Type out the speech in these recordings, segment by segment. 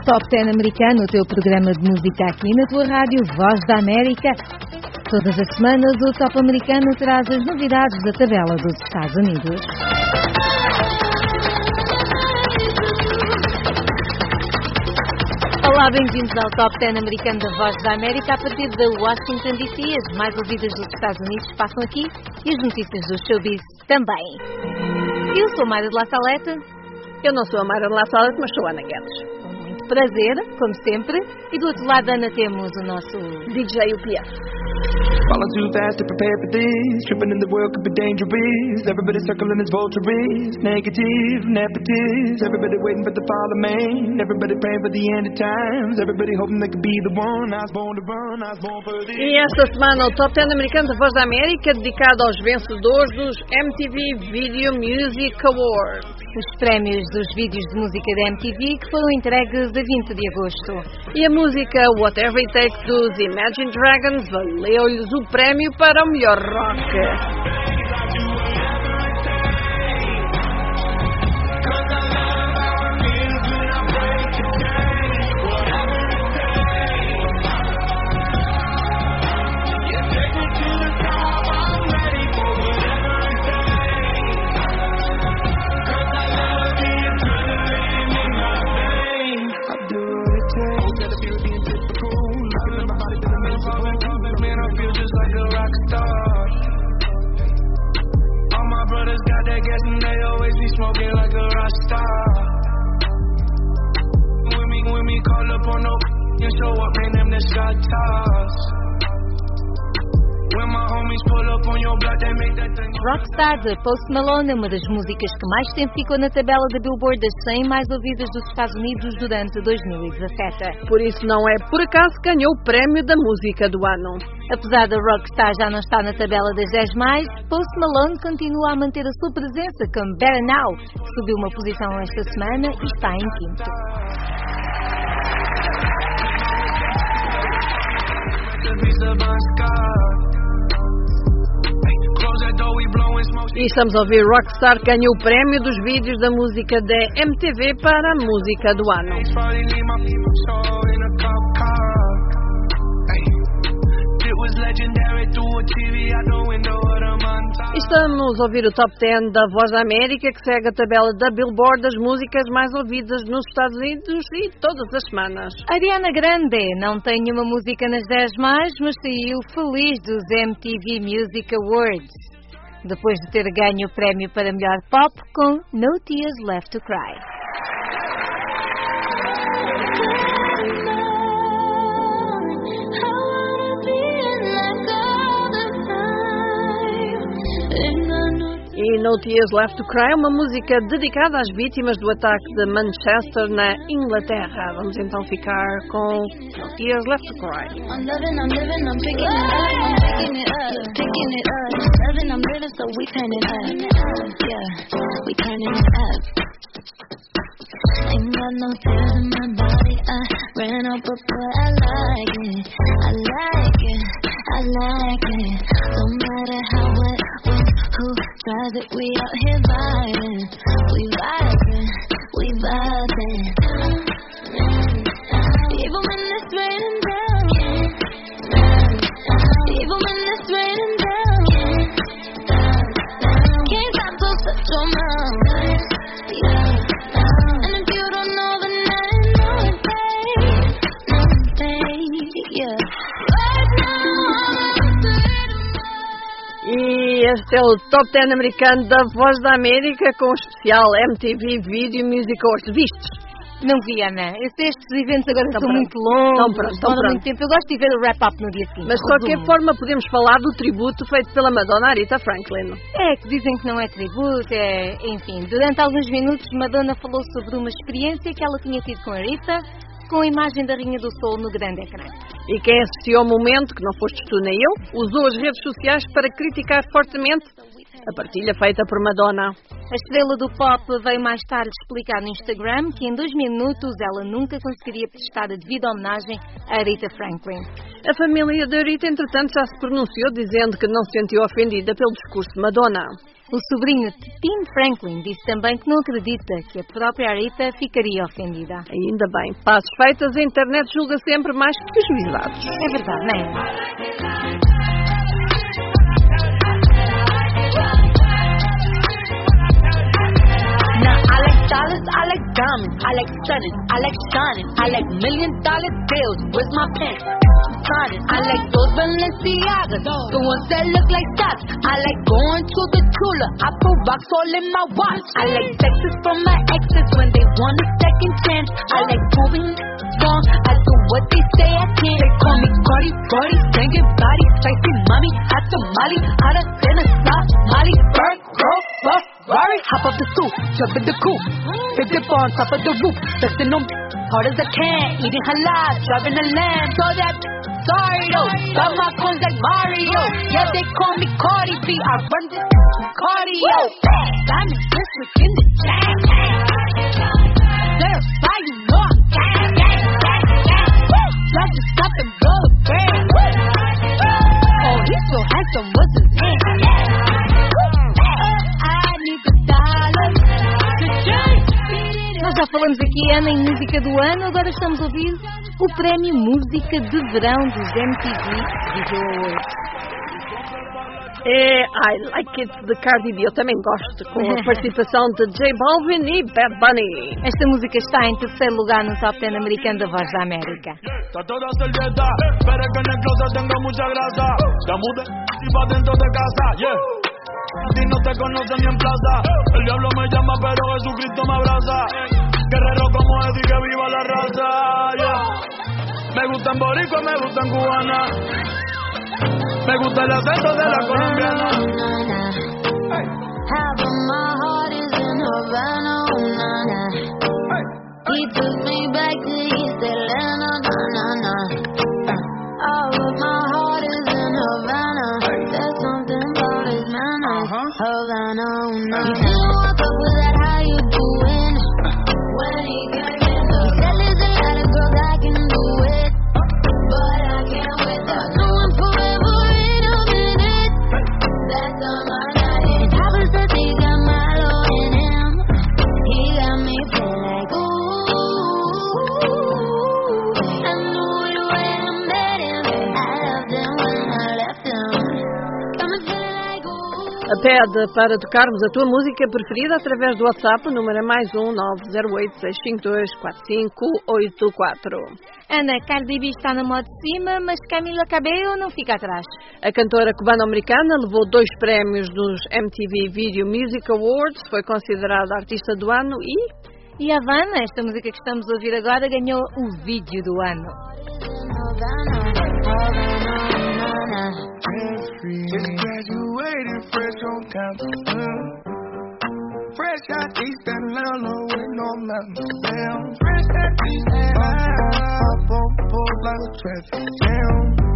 Top 10 americano, o teu programa de música aqui na tua rádio Voz da América. Todas as semanas o Top americano traz as novidades da tabela dos Estados Unidos. Olá, bem-vindos ao Top 10 americano da Voz da América. A partir de Washington DC, as mais ouvidas dos Estados Unidos passam aqui e as notícias do showbiz também. Eu sou Mayra de La Salete. Eu não sou a Mayra de La Salete, mas sou a Ana Guedes. Com muito prazer, como sempre. E do outro lado, Ana, temos o nosso DJ UPF. Falling too fast to prepare for this. Tripping in the world could be dangerous. Everybody circling as vultures. Negative, nepotist. Everybody waiting for the fall of man. Everybody praying for the end of times. Everybody hoping they could be the one. I was born to run, I was born for this. E esta semana o Top 10 americano da Voz da América dedicado aos vencedores dos MTV Video Music Awards. Os prémios dos vídeos de música da MTV que foram entregues a 20 de agosto. E a música Whatever It Takes dos Imagine Dragons valeu-lhes o prémio para o melhor rock. Smoking like a Rasta. When we call up on no and show up, man, them the shot toss. When my homies pull up on your block, they make that thing. Rockstar de Post Malone é uma das músicas que mais tempo ficou na tabela da Billboard das 100 mais ouvidas dos Estados Unidos durante 2017. Por isso não é por acaso que ganhou o prémio da música do ano. Apesar da Rockstar já não estar na tabela das 10 mais, Post Malone continua a manter a sua presença com Better Now, que subiu uma posição esta semana e está em quinto. E estamos a ouvir Rockstar, que ganhou o prémio dos vídeos da música da MTV para a música do ano. Estamos a ouvir o Top 10 da Voz da América, que segue a tabela da Billboard das músicas mais ouvidas nos Estados Unidos e todas as semanas. Ariana Grande não tem nenhuma música nas 10 mais, mas saiu feliz dos MTV Music Awards, depois de ter ganho o prémio para melhor pop com No Tears Left to Cry. E No Tears Left to Cry é uma música dedicada às vítimas do ataque de Manchester, na Inglaterra. Vamos então ficar com No Tears Left to Cry. I'm picking it up, so we turn it up. Yeah, we turning it up. Ain't got no tears in my body. I ran up, but I like it. I like it. I like it. Don't matter how, what, when, who tries it. We out here vibing. We vibing. We vibing. Even when it's raining down. Even when it's raining down. Can't stop till such your mouth. And if you don't know, then I know it, babe. No, babe, yeah. Right now, E este é o Top 10 americano da Voz da América com o especial MTV Video Music Awards. Vistes? Não vi, Ana. Estes eventos agora são muito longos, demoram muito tempo. Eu gosto de ver o wrap-up no dia seguinte. Mas de qualquer forma podemos falar do tributo feito pela Madonna Aretha Franklin. É, que dizem que não é tributo, enfim. Durante alguns minutos, Madonna falou sobre uma experiência que ela tinha tido com a Aretha, com a imagem da Rainha do Soul no grande ecrã. E quem assistiu ao momento, que não fostes tu nem eu, usou as redes sociais para criticar fortemente A partilha feita por Madonna. A estrela do pop veio mais tarde explicar no Instagram que em 2 minutos ela nunca conseguiria prestar a devida homenagem a Aretha Franklin. A família de Aretha, entretanto, já se pronunciou dizendo que não se sentiu ofendida pelo discurso de Madonna. O sobrinho Tim Franklin disse também que não acredita que a própria Aretha ficaria ofendida. Ainda bem. Passos feitos, a internet julga sempre mais que os juizados. É verdade, não é? Dollars, I like diamonds, I like stunning, I like shining, I like $1 million bills. Where's my pen? I like those Balenciagas, the ones that look like stocks. I like going to the Tula, I put rocks all in my watch. I like texts from my exes when they want a second chance. I like proving wrong, I do what they say I can't. They call me Cardi, Cardi, banging body, spicy mommy, hot tamale, hotter than a Somali. Bird, girl, fuck. Rari, hop up the stoop, jump in the coupe, big dip on top of the roof, flexing on hard as I can, eating halal, driving a lamb, so that, sorry though, got my coins like Mario, yeah they call me Cardi B, I run this cardio, diamond district in the jam, clarify you know I'm gang, love to stop and blow the brand, oh he's so handsome, what's his name? Nós já falamos aqui, Ana, em música do ano, agora estamos a ouvir o prémio Música de Verão dos MTV Video Awards. I Like It de Cardi B, eu também gosto, com a participação de J Balvin e Bad Bunny. Esta música está em terceiro lugar no Top 10 americano da Voz da América. Está toda servieta, pero que en el closet tengo mucha grasa. Ya mudé y pa' dentro de casa, yeah. A ti no te conocen ni en plaza. El diablo me llama pero Jesucristo me abraza. Guerrero como Eddie, que viva la raza, yeah. Me gustan boricua, me gustan cubana. Me gusta el acento de la colombiana. Half of my heart is in Havana, He took me back to East Atlanta, All of my heart is in Havana. There's something about his manners, Havana, He didn't walk up with that, how you doing? When he came in, he said there's a lot of girls I can do it, but I can't without knowing forever in a minute. That's all my night. And I was the thing got Milo in him. He got me feeling like ooh. I knew it when I met him. I loved him when I left him. Got me feeling like ooh. Pede para tocarmos a tua música preferida através do WhatsApp, o número é +1 908 652 4584. Ana, Cardi B está na moda de cima, mas Camila Cabello não fica atrás. A cantora cubano-americana levou 2 prémios nos MTV Video Music Awards, foi considerada artista do ano E a Havana, esta música que estamos a ouvir agora, ganhou o vídeo do ano. Just graduated fresh on campus. Fresh out East Atlanta with no mountains. Fresh out East Atlanta, both like a traffic jam.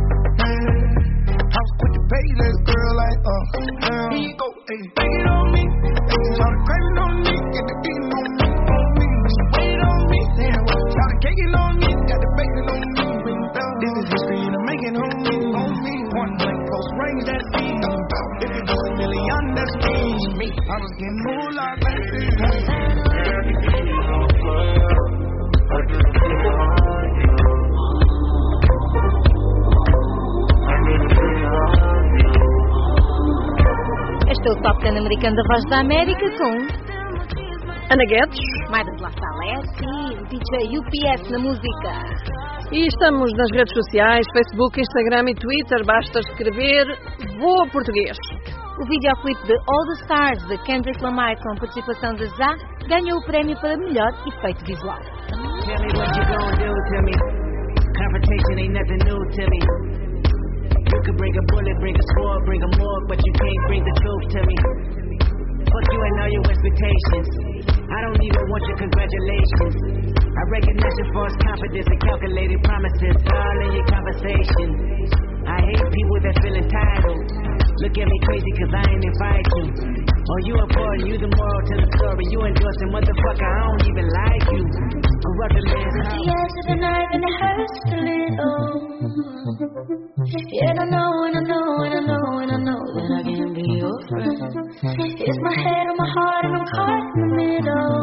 I was quick to pay this girl like here you go, hey, bang it on me. Started craving on me, get the beating on me, She waited on me, started caking on me, got the bacon on me. This is history and I'm making on me. Point blank, close range, that's me. If it was $1 million, that's me. I was getting moolah, Este é o Top 10 americano da Voz da América com Ana Guedes, Maida de La Salete e DJ UPS na música. E estamos nas redes sociais, Facebook, Instagram e Twitter. Basta escrever Voa Português. O videoclipe de All the Stars de Kendrick Lamar com participação de Zá ganhou o prémio para melhor efeito visual. Tell me what you gonna do to me. Confrontation ain't nothing new to me. You could bring a bullet, bring a sword, bring a morgue, but you can't bring the truth to me. Fuck you and all your expectations. I don't even want your congratulations. I recognize your false confidence and calculated promises all in your conversation. I hate people that feel entitled. Look at me crazy cause I ain't invite you. Oh, you important, you the moral to the story. You endorsing, motherfucker, I don't even like you. Grew up in man's house. The edge of the knife and it hurts a little. Yeah, and I know, and I know, and I know, and I know that I can be your friend. It's my head on my heart and I'm caught in the middle.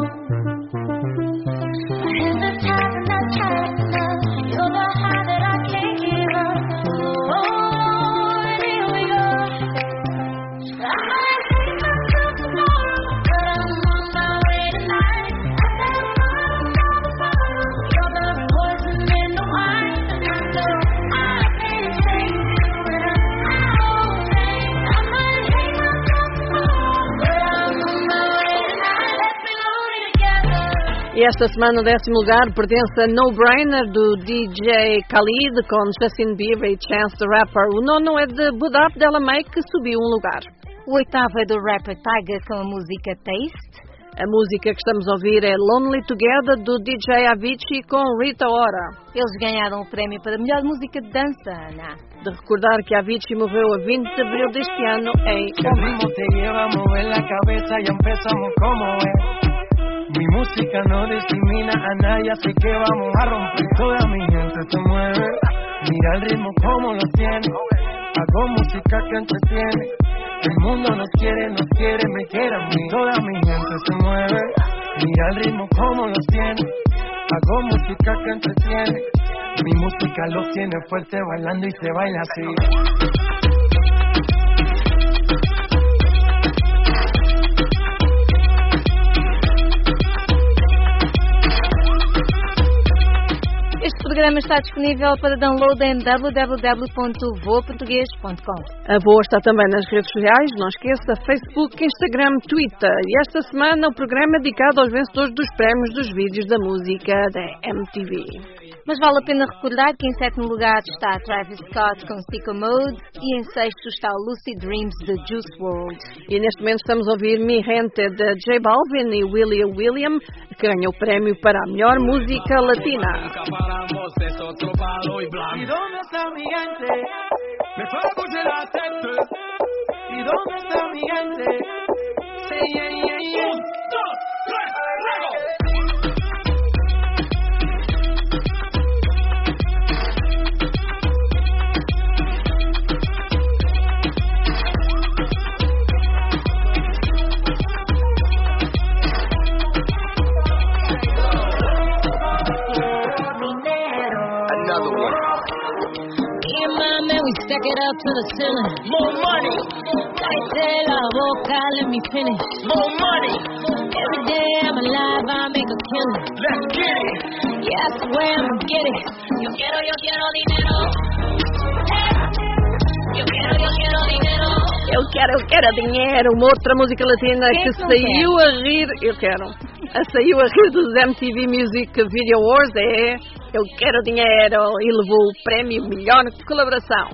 My hands are tied and not tight enough. You're the high that I can't give up. Oh, and here we go. I might hate myself tomorrow, but I'm on my way tonight. I said you're the poison in the wine, and I know I can't take you when I'm out. I might hate myself tomorrow, but I'm on my way tonight. Let's be lonely together. E esta semana o 10º lugar pertence a No Brainer do DJ Khalid com Justin Bieber e Chance the Rapper. O 9º é de Budap Della May, que subiu um lugar. O 8º é do rapper Tyga com a música Taste. A música que estamos a ouvir é Lonely Together do DJ Avicii com Rita Ora. Eles ganharam o prémio para melhor música de dança, Ana. De recordar que Avicii morreu a 20 de abril deste ano em El ritmo te lleva a mover la cabeza y empezamos como es. Mi música no discrimina a nadie, así que vamos a romper. Toda mi gente se mueve, mira el ritmo como lo tiene. Hago música que entretiene. El mundo nos quiere, me quiere a mí. Toda mi gente se mueve, mira el ritmo como lo tiene. Hago música que entretiene. Mi música los tiene fuerte bailando y se baila así. Este programa está disponível para download em www.voaportugues.com. A Voa está também nas redes sociais, não esqueça, Facebook, Instagram, Twitter. E esta semana o programa é dedicado aos vencedores dos prémios dos vídeos da música da MTV. Mas vale a pena recordar que em 7º lugar está Travis Scott com Sicko Mode e em 6º está o Lucid Dreams de Juice WRLD. E neste momento estamos a ouvir Mi Gente de J Balvin e Willie William, que ganhou o prémio para a melhor música latina. ¿Y dónde está mi gente? Me fue a bouger la tête. ¿Y dónde está mi gente? Say yeah, yeah, yeah. 1, 2, 3, luego. We stack it up to the ceiling. More money. Cállate la boca, let me finish. More money. Every day I'm alive, I make a killing. Let's get it. Yeah, I swear I'ma get it. Yo quiero dinero. Yo quiero dinero. Eu quero dinheiro. Uma outra música latina que saiu a rir. Saiu a rir dos MTV Music Video Awards é Eu Quero Dinheiro e levou o prémio Melhor Colaboração.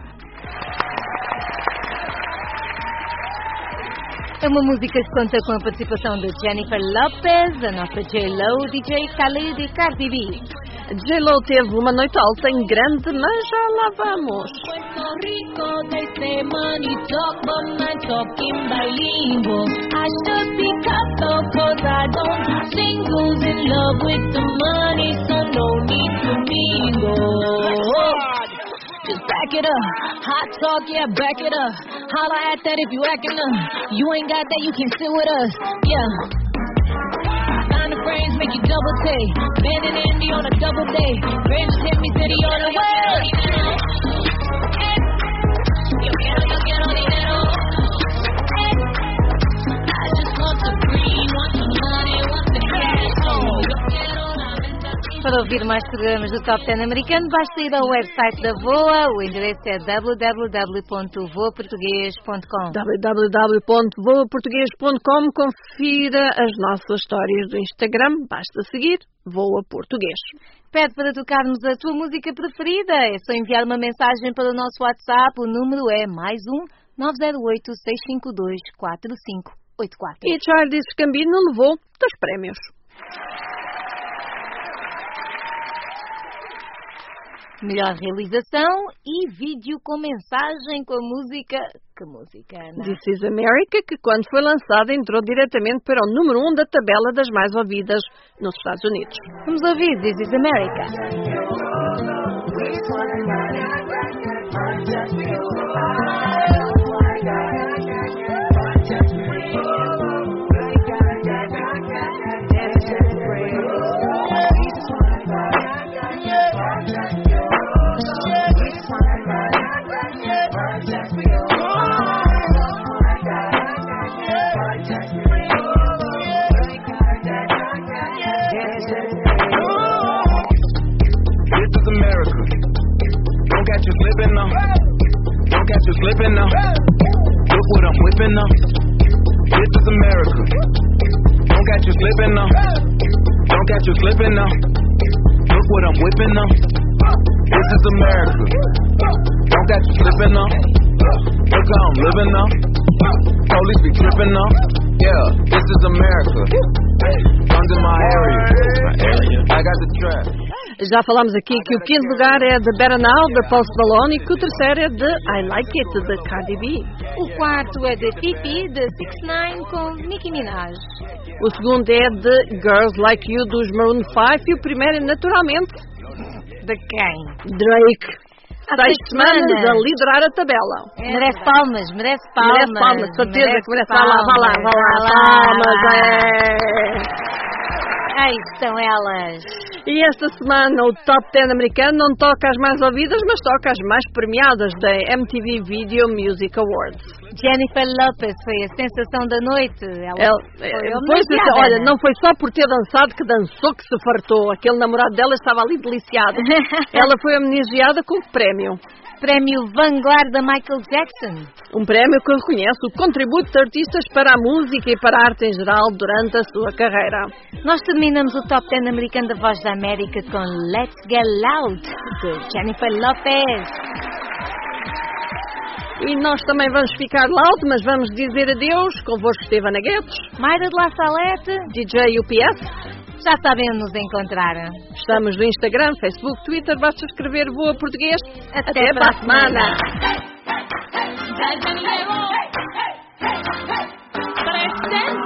É uma música que conta com a participação de Jennifer Lopez, a nossa J-Lo, DJ Khalid e Cardi B. J-Lo teve uma noite alta em grande, mas já lá vamos. Puerto Rico, they say money talk, but my talking bilingual. I should be cut though, cause I don't do singles, in love with the money, so no need to mingle. Just back it up, hot talk, yeah, back it up. Holla at that if you acting up. You ain't got that, you can sit with us, yeah. Find the frames, make you double take. Man and Andy on a double day. Friends hit me, city on the way. Yo quiero dinero. I just want the green, want the money, want the cash. Para ouvir mais programas do Top 10 americano, basta ir ao website da VOA. O endereço é www.voaportugues.com. www.voaportugues.com. Confira as nossas histórias do Instagram. Basta seguir Voa Português. Pede para tocarmos a tua música preferida. É só enviar uma mensagem para o nosso WhatsApp. O número é +1 908 652 4584. E Charles Gambino levou 2 prémios. Melhor realização e vídeo com mensagem com a música Que música, Ana? This is America, que quando foi lançada entrou diretamente para o número 1 da tabela das mais ouvidas nos Estados Unidos. Vamos ouvir This is America. Slipping now. Don't catch you slipping now. Look what I'm whipping now. This is America. Don't catch you slipping now. Don't catch you slipping now. Look what I'm whipping now. This is America. Don't catch you slipping now. Look how I'm living now. Police be tripping now. Yeah, this is America. Guns in my area. I got the trap. Já falámos aqui que o quinto lugar é de Better Now, de Post Malone, e que o terceiro é de I Like It, de Cardi B. O quarto é de Fifi, de 6ix9ine, com Nicki Minaj. O segundo é de Girls Like You, dos Maroon 5, e o primeiro é, naturalmente, de quem? Drake. Há 6 6 semanas a liderar a tabela. Merece palmas, merece palmas. Merece palmas, certeza que merece. Vá lá, palmas. Aí estão elas. E esta semana o Top 10 americano não toca as mais ouvidas, mas toca as mais premiadas da MTV Video Music Awards. Jennifer Lopez foi a sensação da noite. Olha, não foi só por ter dançado que dançou que se fartou. Aquele namorado dela estava ali deliciado. Ela foi homenageada com o prémio. Prémio Vanguard da Michael Jackson. Um prémio que reconhece o contributo de artistas para a música e para a arte em geral durante a sua carreira. Nós terminamos o Top 10 americano da Voz da América com Let's Get Loud, de Jennifer Lopez. E nós também vamos ficar loud, mas vamos dizer adeus. Convosco esteve Ana Guedes, Mayra de La Salete, DJ UPS. Já sabem onde nos encontrar. Estamos no Instagram, Facebook, Twitter. Basta escrever Boa Português. Até para a semana. Presente.